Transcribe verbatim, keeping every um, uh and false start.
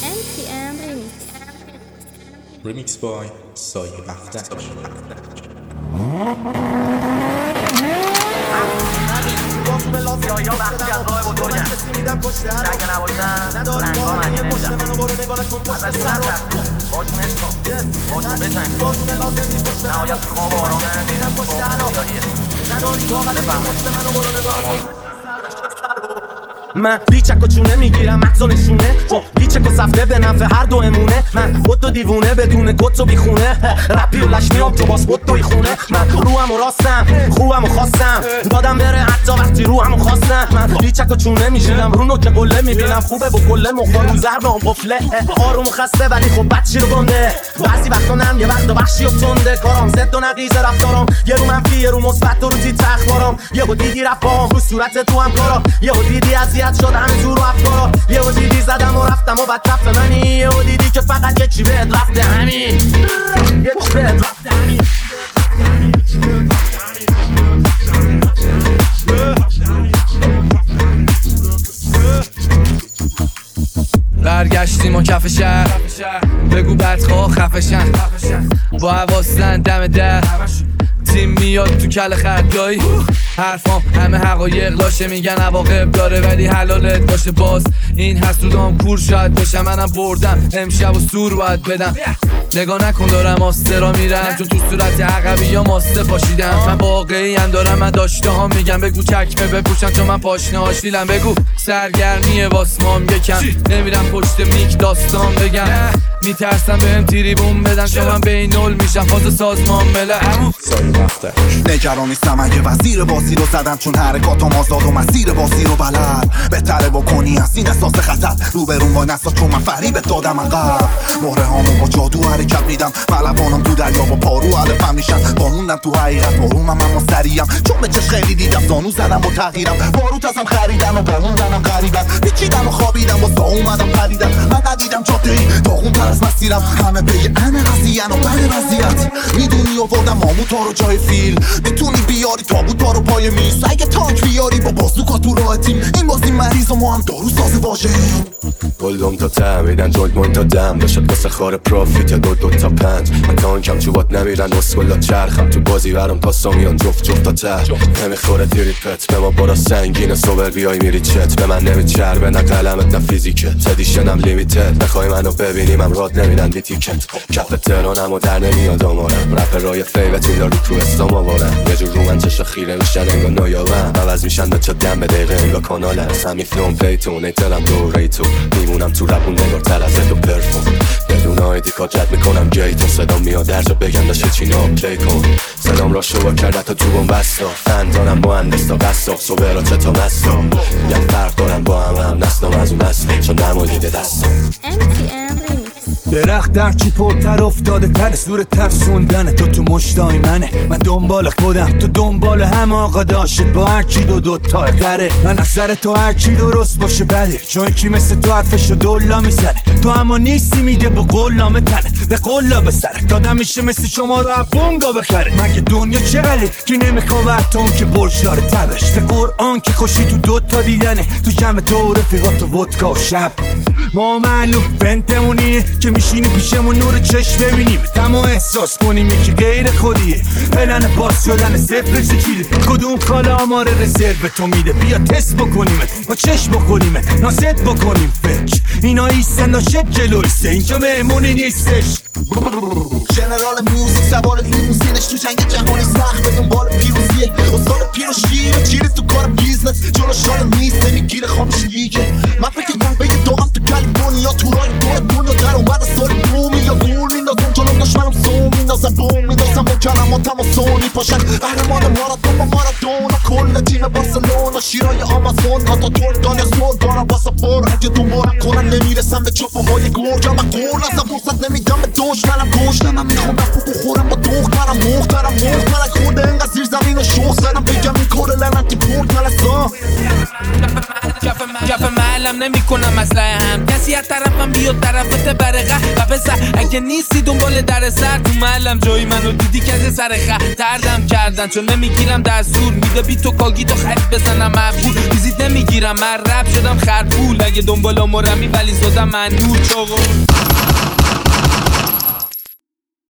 ام تی ام Remix. Remix by سایه اختر. یا وقتی از راه بزرگم اگه نباشن رنگا من نمیدم ازش نتر باشون عشق کن باشون بزن نهایت خواب آرامه با خداییه بفهم من بیچک و چونه میگیرم مغز و نشونه بیچک و صفته به نفع هر دو امونه من بود و دیوونه بدون گت و بیخونه رپی و لشمیام تو باز بود توی خونه من روحم و راستم خوبم و خواستم دادم بره حتی وقتی روحم و خواستم من بیچک و چونه میشیدم رو نوک قله میبینم خوبه با کله مخارون زرد و قفله آروم و خسته ولی خب بچی رو گنده بعضی وقتا نم یه وقتا وحشی و تنده کارام زد و نقیز رفتارم یه رو منفی یه رو مثبت و رو تیت اخبارم یه و دیدی رفتم رو صورت تو هم کارا یه و دیدی اذیت شد همه جور و افکارا یه و دیدی زدم و رفتم و بعد کف منی یه و دیدی که فقط یه چی بهت رفته همین یه چی بهت رفته همین برگشتیم و کف شهر بگو بدخواه خفشن با حواسن دم در تیم میاد تو کل خردگاهی حرفام همه حقایق لاشه میگن عواقب داره ولی حلالت باشه باز این حسودام کور شاید باشم منم بردم امشب و سور باید بدم نگاه نکن دارم آسترا میرم چون تو صورت عقبی یا ماسته پاشیدم من واقعی هم دارم من داشته هم میگم بگو چکمه بپوشم چون من پاشنه هاشیلم بگو سرگرمی واسمام یکم نمیرم پشت میک داستان بگم میترسم بهم تریبون بدن شبم بین نول میشم فاز سازمان ملل نگران نیستم اگه وزیر بازی رو زدم چون حرکاتم آزاد و مسیر بازی رو بلد بهتره بکنی از این احساس خطر رو برون وای نسا چون من فریبت دادم انقدر مهره هامو با جادو حرکت میدم ملوانم تو دریا با پارو علفم میشن باموندم تو حقیقت برومم اما سریم چون به چش خیلی دیدم زانو زدم با تغییرم باروت ازم خریدم و بموندنم غریبم پیچیدم و خوابیدم و سا اومدم پریدم من ندیدم جاده ای داغون تر از مسیرم همه پی همه قضیه و بر وضعیت میدونی آوردم ماموتا رو جای فیل میتونی بیاری تابوتا رو پای میز اگه تانک بیاری با بازوکا تو راه تیم این بازی مریض و ما هم دارو ساز واژه‌ایم گلدم تا ته میدن جلد من تا دم داشت واسه خار پروفیت دو دو تا پنج من تانکم چوبات نمیرن اسکلا چرخم تو بازی برم پاسا میان جفت جفت تا ته نمیخوره تیریت پت به ما برا سنگین سوبر بیای میری چت به من نمیچربه نه قلمت نه فیزیکت ادیشنم لیمیتد نخوای منو ببینی من راد نمیدن بی تیکت کف تهرانم و در نمیاد آمارم رپ رای فیوت این دارو تو استام آوارم یه جور رو من چشا خیره میشن انگا نایابم عوض میشن به چه دم به دقیقه انگا کانال هست همی فلوم پیتون ایترم دو ریتو میمونم تو رپون نگار تر از دو پرفون بدون آیدی کات رد میکنم گیتون صدام میاد درجا بگم داشته چی نام پلی کن صدام را شوا کرده تا تو بوم بستا فن دارم با اندست تا قصاف صبح چه تا مستا یک فرق دارم با هم هم نسلم از اون نسل چون نمالیده دستم ام تی ام Remix. درخت درچی پرتر افتاده تر سور ترسوندنه تو تو مشتای منه من دنبال خودم تو دنبال هم آقا داشت با هر کی دو دو تا قره من نظر تو هر کی درست باشه بله چون کی مثل تو حرفشو دولا میزنه تو اما نیستی میده با قلامه تنه به قلا به سره دادم میشه مثل شما رو بونگا بخره مگه دنیا چقدره که نمیخواه اتم که برش داره تبش به قرآن که خوشی تو دو تا دیدنه تو جمع تو رفیقات و ودکا و شب ما معلوم بنتمونیه که میشینی پیشمون نور چشم ببینیم تمام احساس کنیم یکی غیر خودیه پلن باز شدن صفر چیله کدوم کالا آمار رزرو تو میده بیا تست بکنیم با چشم بکنیم ناست بکنیم فکر اینا ایستن داشت جلویسته اینجا مهمونی نیستش جنرال میوزیک سوار لیموزینش تو جنگ جهانی سخت به دنبال پیروزیه استاد پیر و شیر چیره تو کار بیزنس جلو شال نیست نمیگیره خوابش لیگه من فکر کنم به یه داغم تو کالیفرنیا تو رای دور دنیا در اومد سال بومی یا گول میندازم جلوم دشمنم سو میندازم بوم میندازم با کلماتم و سونی پاشن قهرمان ماراتون با مارادونا کل تیم بارسلونا شیرای آمازون تا ترکان یا سول دارم واسه پر اگه دنبالم کنن نمیرسم به چوپه های گرگم من گل ازم فرصت نمیدم به دشمنم گوش من میخوام رفت بخورم با دخترم مخترم مخترم خورده اینقدر زیر زمین و شوخ زدم بگم این کار لعنتی پورت ملسان کف معلم نمی کنم مسئله هم کسی از طرفم بیاد طرفت برقه و پسر اگه نیستی دنبال در سر تو معلم جایی منو دیدی که از سر خطردم کردن چون نمیگیرم دستور میده بی تو کاگی تو خط بزنم مقبول ویزیت نمیگیرم من رب شدم خرپول اگه دنبال مرمی ولی زدم من نور چاقو